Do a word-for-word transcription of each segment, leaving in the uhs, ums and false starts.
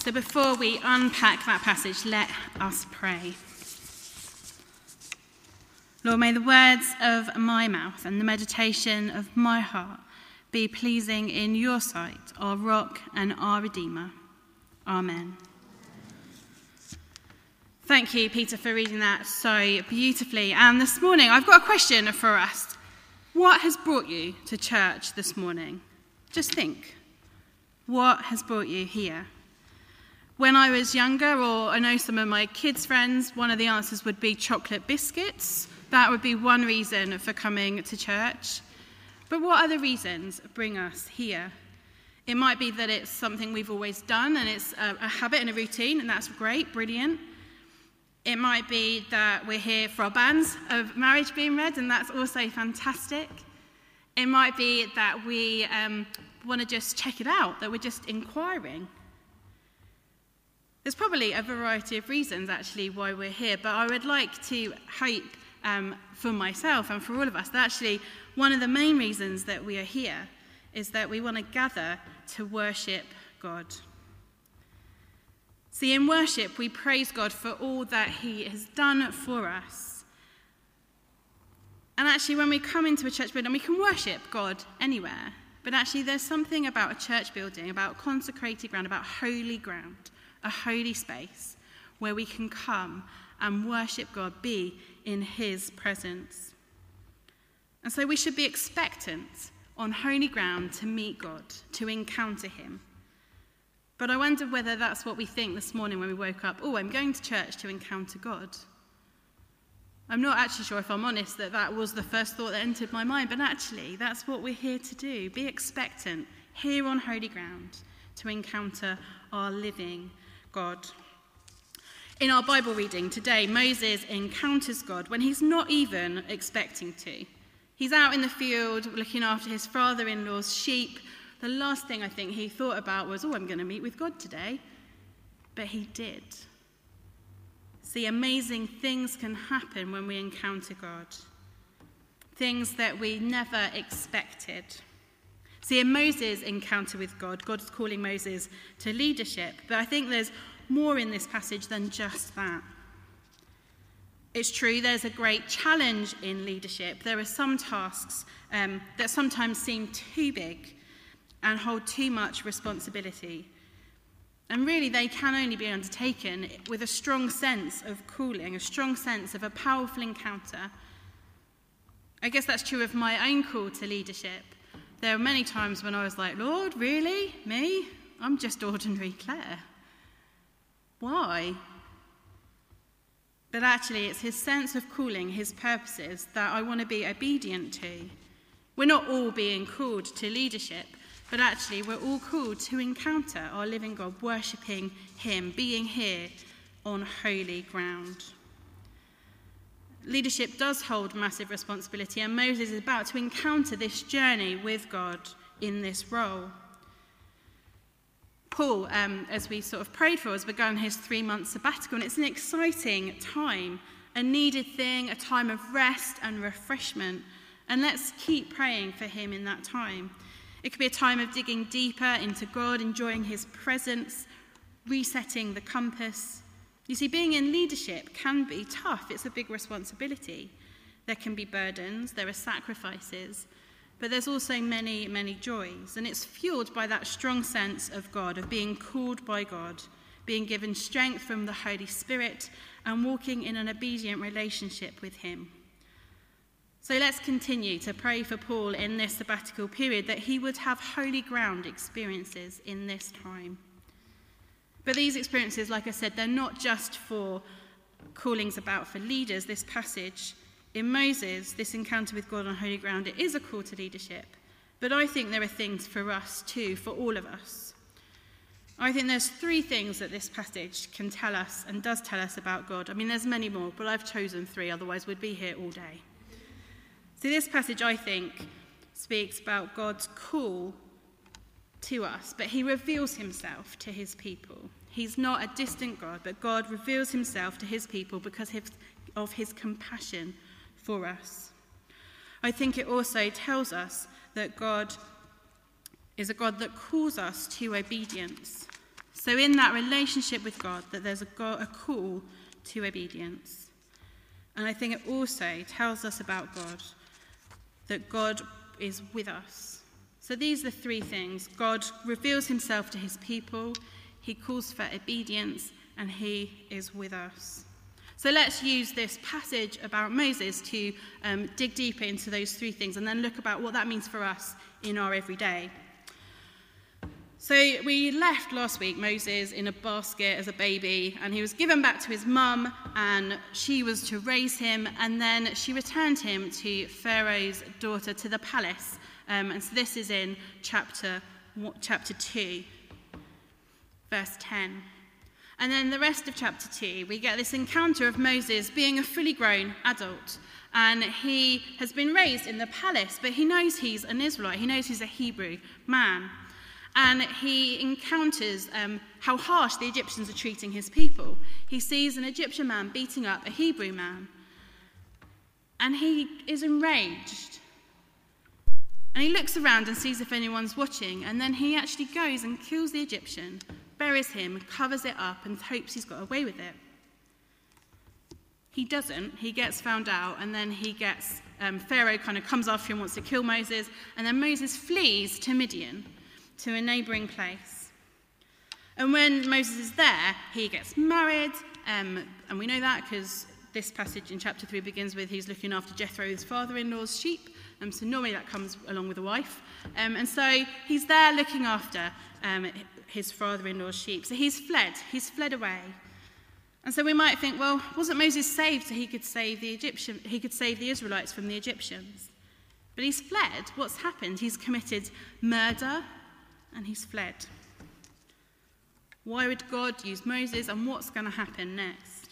So before we unpack that passage, let us pray. Lord, may the words of my mouth and the meditation of my heart be pleasing in your sight, our rock and our redeemer. Amen. Thank you, Peter, for reading that so beautifully. And this morning, I've got a question for us. What has brought you to church this morning? Just think. What has brought you here? When I was younger, or I know some of my kids' friends, one of the answers would be chocolate biscuits. That would be one reason for coming to church. But what other reasons bring us here? It might be that it's something we've always done and it's a, a habit and a routine, and that's great, brilliant. It might be that we're here for our banns of marriage being read, and that's also fantastic. It might be that we um, want to just check it out, that we're just inquiring. There's probably a variety of reasons, actually, why we're here, but I would like to hope um, for myself and for all of us that actually one of the main reasons that we are here is that we want to gather to worship God. See, in worship, we praise God for all that he has done for us. And actually, when we come into a church building, we can worship God anywhere. But actually, there's something about a church building, about consecrated ground, about holy ground, a holy space where we can come and worship God, be in his presence. And so we should be expectant on holy ground to meet God, to encounter him. But I wonder whether that's what we think this morning when we woke up. Oh, I'm going to church to encounter God. I'm not actually sure, if I'm honest, that that was the first thought that entered my mind, but actually that's what we're here to do. Be expectant, here on holy ground, to encounter our living God. In our Bible reading today, Moses encounters God when he's not even expecting to. He's out in the field looking after his father-in-law's sheep. The last thing I think he thought about was, oh, I'm going to meet with God today. But he did. See, amazing things can happen when we encounter God. Things that we never expected. See, in Moses' encounter with God, God's calling Moses to leadership. But I think there's more in this passage than just that. It's true, there's a great challenge in leadership. There are some tasks um, that sometimes seem too big and hold too much responsibility. And really, they can only be undertaken with a strong sense of calling, a strong sense of a powerful encounter. I guess that's true of my own call to leadership. There were many times when I was like, Lord, really? Me? I'm just ordinary Claire. Why? But actually, it's his sense of calling, his purposes, that I want to be obedient to. We're not all being called to leadership, but actually we're all called to encounter our living God, worshipping him, being here on holy ground. Leadership does hold massive responsibility, and Moses is about to encounter this journey with God in this role. Paul, um, as we sort of prayed for, has begun his three-month sabbatical, and it's an exciting time, a needed thing, a time of rest and refreshment. And let's keep praying for him in that time. It could be a time of digging deeper into God, enjoying his presence, resetting the compass. You see, being in leadership can be tough. It's a big responsibility. There can be burdens, there are sacrifices, but there's also many, many joys. And it's fueled by that strong sense of God, of being called by God, being given strength from the Holy Spirit, and walking in an obedient relationship with him. So let's continue to pray for Paul in this sabbatical period, that he would have holy ground experiences in this time. But these experiences, like I said, they're not just for callings about for leaders. This passage in Moses, this encounter with God on holy ground, it is a call to leadership. But I think there are things for us too, for all of us. I think there's three things that this passage can tell us and does tell us about God. I mean, there's many more, but I've chosen three, otherwise we'd be here all day. So this passage, I think, speaks about God's call to us, but he reveals himself to his people. He's not a distant God, but God reveals himself to his people because of his compassion for us. I think it also tells us that God is a God that calls us to obedience. So in that relationship with God, that there's a, go- a call to obedience. And I think it also tells us about God, that God is with us. So these are the three things. God reveals himself to his people, he calls for obedience, and he is with us. So let's use this passage about Moses to um, dig deeper into those three things and then look about what that means for us in our everyday. So we left last week Moses in a basket as a baby, and he was given back to his mum, and she was to raise him, and then she returned him to Pharaoh's daughter, to the palace. Um, and so this is in chapter, chapter two, verse ten. And then the rest of chapter two, we get this encounter of Moses being a fully grown adult. And he has been raised in the palace, but he knows he's an Israelite. He knows he's a Hebrew man. And he encounters um, how harsh the Egyptians are treating his people. He sees an Egyptian man beating up a Hebrew man. And he is enraged. And he looks around and sees if anyone's watching. And then he actually goes and kills the Egyptian, buries him, covers it up, and hopes he's got away with it. He doesn't. He gets found out, and then he gets, um, Pharaoh kind of comes after him, wants to kill Moses, and then Moses flees to Midian, to a neighbouring place. And when Moses is there, he gets married, um, and we know that because this passage in chapter three begins with he's looking after Jethro, his father-in-law's sheep, um, so normally that comes along with a wife. Um, and so he's there looking after um, his father-in-law's sheep. So he's fled, he's fled away. And so we might think, well, wasn't Moses saved so he could save the Egyptian, he could save the Israelites from the Egyptians? But he's fled. What's happened? He's committed murder, and he's fled. Why would God use Moses, and what's going to happen next?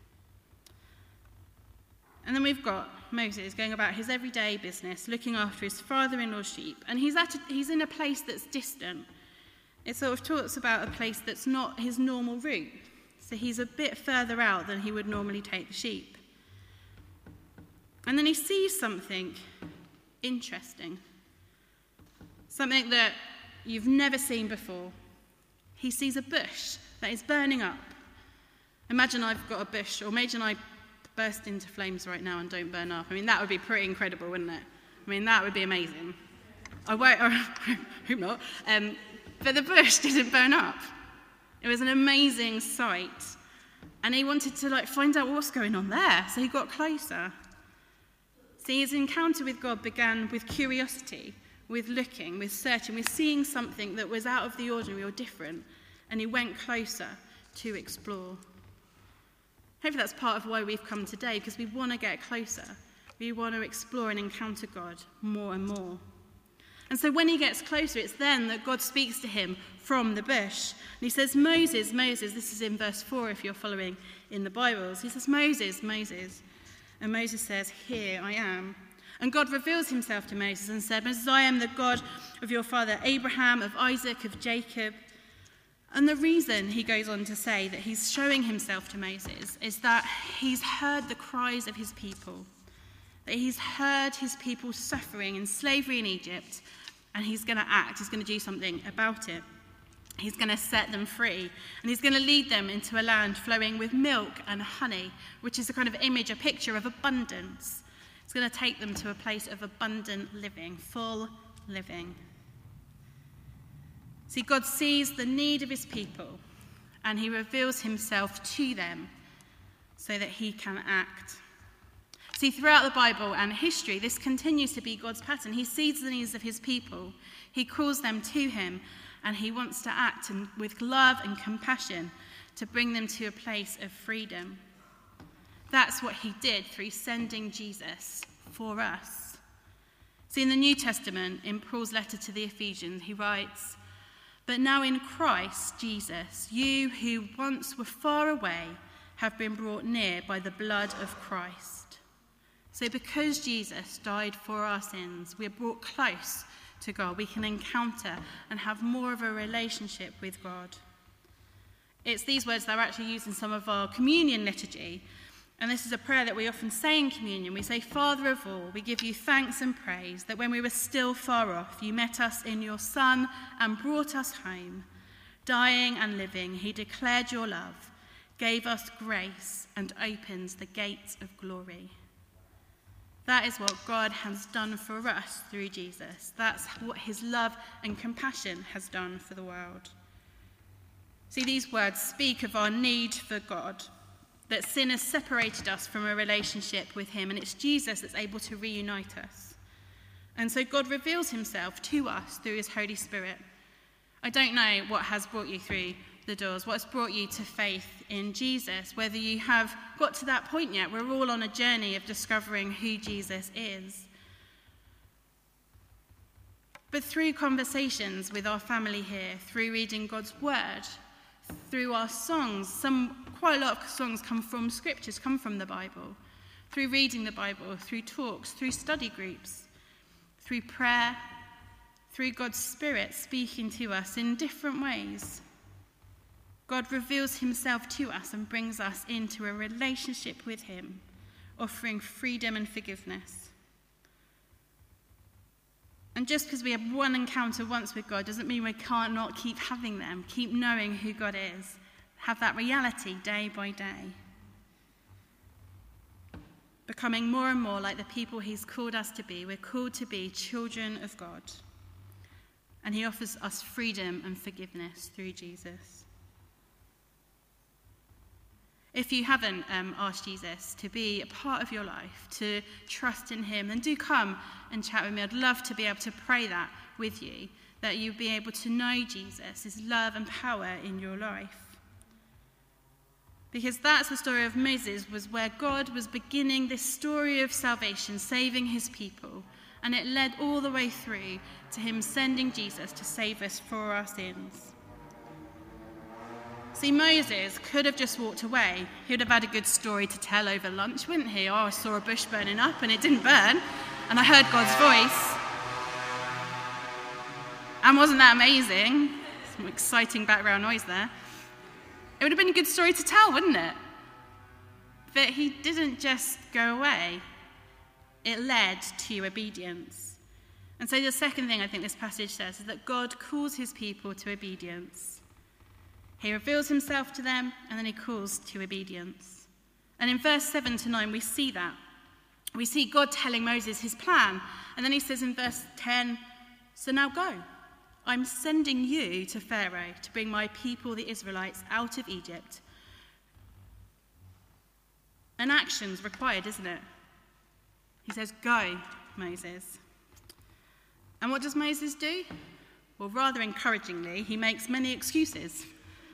And then we've got Moses going about his everyday business, looking after his father-in-law's sheep, and he's at a, he's in a place that's distant. It sort of talks about a place that's not his normal route. So he's a bit further out than he would normally take the sheep. And then he sees something interesting, something that you've never seen before. He sees a bush that is burning up. Imagine I've got a bush, or imagine I burst into flames right now and don't burn up. I mean, that would be pretty incredible, wouldn't it? I mean, that would be amazing. I won't, I hope not. Um, but the bush didn't burn up. It was an amazing sight. And he wanted to like find out what's going on there, so he got closer. See, his encounter with God began with curiosity, with looking, with searching, with seeing something that was out of the ordinary or different, and he went closer to explore. Hopefully that's part of why we've come today, because we want to get closer. We want to explore and encounter God more and more. And so when he gets closer, it's then that God speaks to him from the bush. And he says, Moses, Moses, this is in verse four if you're following in the Bibles. He says, Moses, Moses. And Moses says, here I am. And God reveals himself to Moses and said, Moses, I am the God of your father Abraham, of Isaac, of Jacob. And the reason he goes on to say that he's showing himself to Moses is that he's heard the cries of his people, that he's heard his people suffering in slavery in Egypt, and he's going to act, he's going to do something about it. He's going to set them free, and he's going to lead them into a land flowing with milk and honey, which is a kind of image, a picture of abundance. It's going to take them to a place of abundant living, full living. See, God sees the need of his people, and he reveals himself to them so that he can act. See, throughout the Bible and history, this continues to be God's pattern. He sees the needs of his people, he calls them to him, and he wants to act in, with love and compassion to bring them to a place of freedom. That's what he did through sending Jesus for us. See, in the New Testament, in Paul's letter to the Ephesians, he writes, but now in Christ Jesus, you who once were far away have been brought near by the blood of Christ. So because Jesus died for our sins, we're brought close to God. We can encounter and have more of a relationship with God. It's these words that are actually used in some of our communion liturgy. And this is a prayer that we often say in communion. We say, Father of all, we give you thanks and praise that when we were still far off, you met us in your Son and brought us home. Dying and living, he declared your love, gave us grace, and opens the gates of glory. That is what God has done for us through Jesus. That's what his love and compassion has done for the world. See, these words speak of our need for God, that sin has separated us from a relationship with him, and it's Jesus that's able to reunite us. And so God reveals himself to us through his Holy Spirit. I don't know what has brought you through the doors, what's brought you to faith in Jesus, whether you have got to that point yet. We're all on a journey of discovering who Jesus is. But through conversations with our family here, through reading God's word, through our songs, some quite a lot of songs come from scriptures, come from the Bible, through reading the Bible, through talks, through study groups, through prayer, through God's Spirit speaking to us in different ways. God reveals himself to us and brings us into a relationship with him, offering freedom and forgiveness. And just because we have one encounter once with God doesn't mean we can't not keep having them, keep knowing who God is, have that reality day by day. Becoming more and more like the people he's called us to be. We're called to be children of God. And he offers us freedom and forgiveness through Jesus. If you haven't um, asked Jesus to be a part of your life, to trust in him, then do come and chat with me. I'd love to be able to pray that with you, that you'll be able to know Jesus, his love and power in your life. Because that's the story of Moses, was where God was beginning this story of salvation, saving his people. And it led all the way through to him sending Jesus to save us for our sins. See, Moses could have just walked away. He would have had a good story to tell over lunch, wouldn't he? Oh, I saw a bush burning up and it didn't burn, and I heard God's voice. And wasn't that amazing? Some exciting background noise there. It would have been a good story to tell, wouldn't it? But he didn't just go away. It led to obedience. And so the second thing I think this passage says is that God calls his people to obedience. He reveals himself to them, and then he calls to obedience. And in verse seven to nine, we see that. We see God telling Moses his plan. And then he says in verse ten, so now go. I'm sending you to Pharaoh to bring my people, the Israelites, out of Egypt. An action's required, isn't it? He says, go, Moses. And what does Moses do? Well, rather encouragingly, he makes many excuses.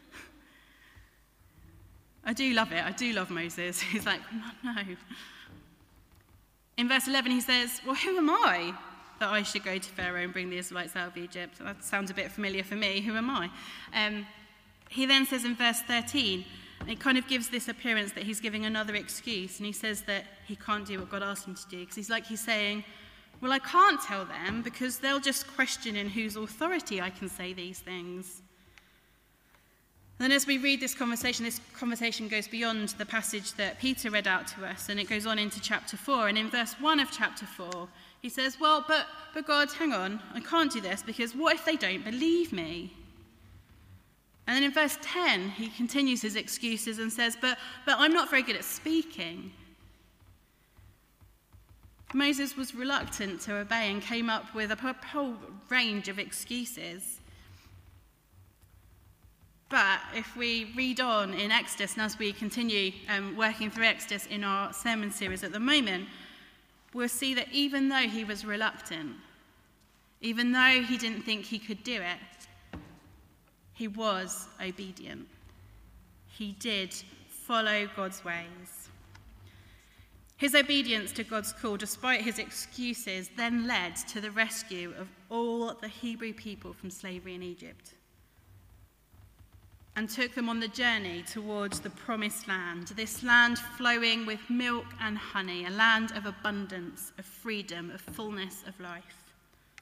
I do love it. I do love Moses. He's like, no, no. In verse eleven, he says, well, who am I that I should go to Pharaoh and bring the Israelites out of Egypt? That sounds a bit familiar for me. Who am I? Um, he then says in verse thirteen, it kind of gives this appearance that he's giving another excuse, and he says that he can't do what God asked him to do, because he's like he's saying, well, I can't tell them because they'll just question in whose authority I can say these things. And then as we read this conversation, this conversation goes beyond the passage that Peter read out to us, and it goes on into chapter four. And in verse one of chapter four, he says, well, but, but God, hang on, I can't do this because what if they don't believe me? And then in verse ten, he continues his excuses and says, but, but I'm not very good at speaking. Moses was reluctant to obey and came up with a whole range of excuses. But if we read on in Exodus, and as we continue um, working through Exodus in our sermon series at the moment, we'll see that even though he was reluctant, even though he didn't think he could do it, he was obedient. He did follow God's ways. His obedience to God's call, despite his excuses, then led to the rescue of all the Hebrew people from slavery in Egypt, and took them on the journey towards the promised land, this land flowing with milk and honey, a land of abundance, of freedom, of fullness of life.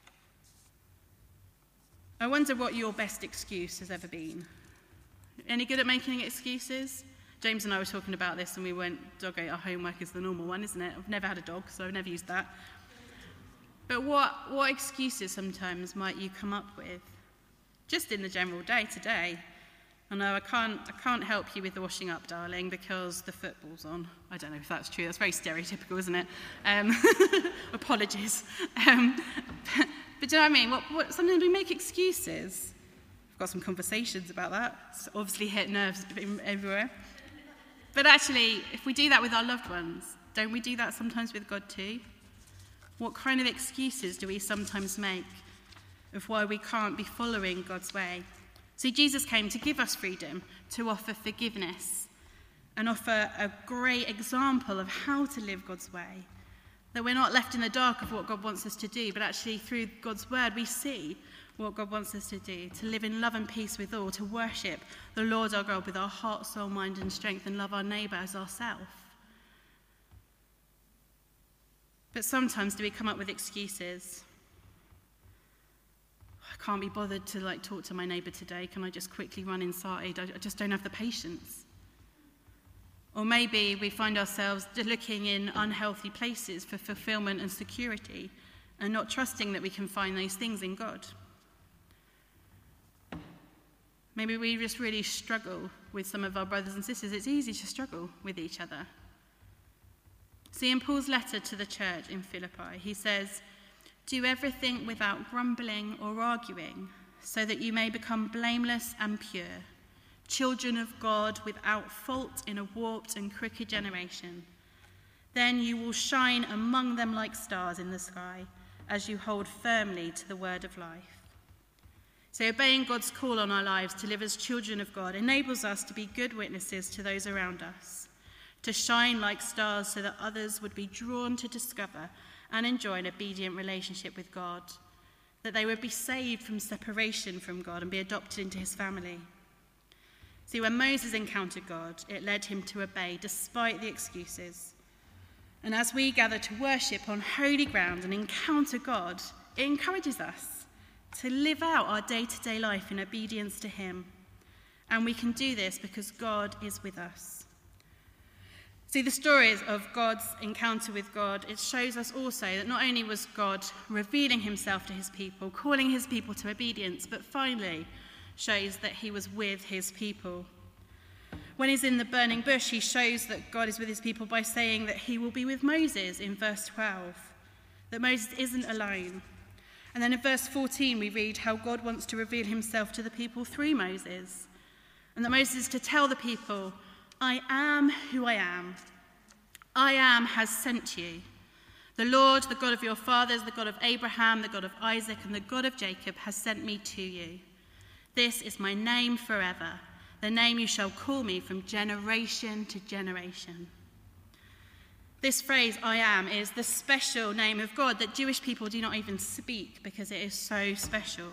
I wonder what your best excuse has ever been. Any good at making excuses? James and I were talking about this, and we went, dog ate our homework is the normal one, isn't it? I've never had a dog, so I've never used that. But what, what excuses sometimes might you come up with? just in the general day-to-day. I know I can't, I can't help you with the washing up, darling, because the football's on. I don't know if that's true. That's very stereotypical, isn't it? Um, apologies. Um, but, but do you know what I mean? What, what, sometimes we make excuses. I've got some conversations about that. It's obviously hit nerves everywhere. But actually, if we do that with our loved ones, don't we do that sometimes with God too? What kind of excuses do we sometimes make of why we can't be following God's way? See, Jesus came to give us freedom, to offer forgiveness, and offer a great example of how to live God's way. That we're not left in the dark of what God wants us to do, but actually through God's word we see what God wants us to do, to live in love and peace with all, to worship the Lord our God with our heart, soul, mind and strength, and love our neighbour as ourselves. But sometimes do we come up with excuses? I can't be bothered to like talk to my neighbour today. Can I just quickly run inside? I, I just don't have the patience. Or maybe we find ourselves looking in unhealthy places for fulfillment and security and not trusting that we can find those things in God. Maybe we just really struggle with some of our brothers and sisters. It's easy to struggle with each other. See, in Paul's letter to the church in Philippi, he says, "Do everything without grumbling or arguing, so that you may become blameless and pure, children of God without fault in a warped and crooked generation. Then you will shine among them like stars in the sky, as you hold firmly to the word of life." So obeying God's call on our lives to live as children of God enables us to be good witnesses to those around us, to shine like stars so that others would be drawn to discover and enjoy an obedient relationship with God, that they would be saved from separation from God and be adopted into his family. See, when Moses encountered God, it led him to obey despite the excuses. And as we gather to worship on holy ground and encounter God, it encourages us to live out our day-to-day life in obedience to him. And we can do this because God is with us. See, the stories of God's encounter with God, it shows us also that not only was God revealing himself to his people, calling his people to obedience, but finally shows that he was with his people. When he's in the burning bush, he shows that God is with his people by saying that he will be with Moses in verse twelve, that Moses isn't alone. And then in verse fourteen, we read how God wants to reveal himself to the people through Moses, and that Moses is to tell the people, "I am who I am. I am has sent you. The Lord, the God of your fathers, the God of Abraham, the God of Isaac, and the God of Jacob has sent me to you. This is my name forever, the name you shall call me from generation to generation." This phrase, "I am," is the special name of God that Jewish people do not even speak because it is so special.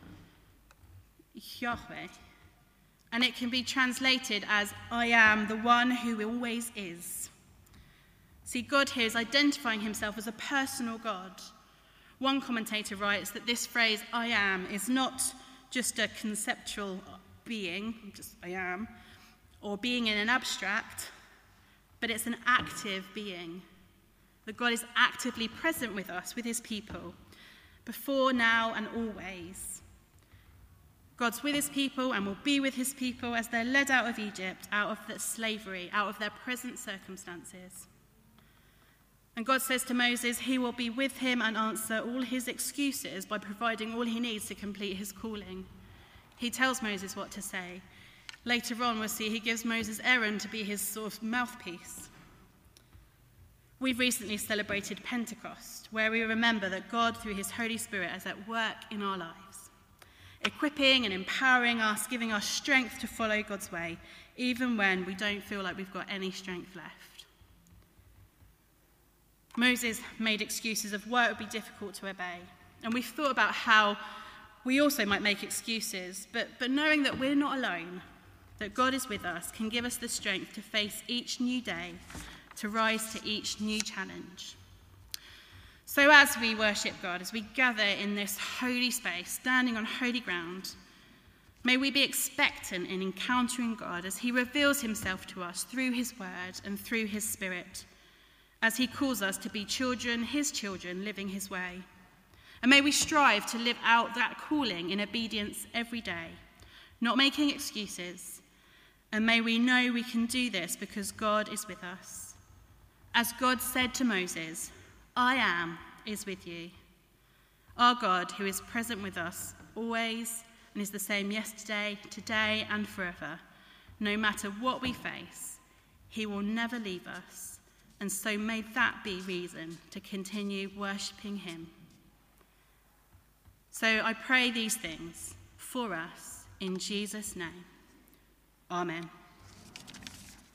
Yahweh. And it can be translated as, "I am the one who always is." See, God here is identifying himself as a personal God. One commentator writes that this phrase, "I am," is not just a conceptual being, just I am, or being in an abstract, but it's an active being. That God is actively present with us, with his people, before, now, and always. God's with his people and will be with his people as they're led out of Egypt, out of the slavery, out of their present circumstances. And God says to Moses he will be with him and answer all his excuses by providing all he needs to complete his calling. He tells Moses what to say. Later on, we'll see he gives Moses Aaron to be his sort of mouthpiece. We've recently celebrated Pentecost, where we remember that God, through his Holy Spirit, is at work in our lives, equipping and empowering us, giving us strength to follow God's way, even when we don't feel like we've got any strength left. Moses made excuses of why it would be difficult to obey. And we've thought about how we also might make excuses, but, but knowing that we're not alone, that God is with us, can give us the strength to face each new day, to rise to each new challenge. So as we worship God, as we gather in this holy space, standing on holy ground, may we be expectant in encountering God as he reveals himself to us through his word and through his Spirit, as he calls us to be children, his children, living his way. And may we strive to live out that calling in obedience every day, not making excuses. And may we know we can do this because God is with us. As God said to Moses, "I am is with you." Our God, who is present with us always and is the same yesterday, today, and forever, no matter what we face, he will never leave us. And so may that be reason to continue worshipping him. So I pray these things for us in Jesus' name. Amen.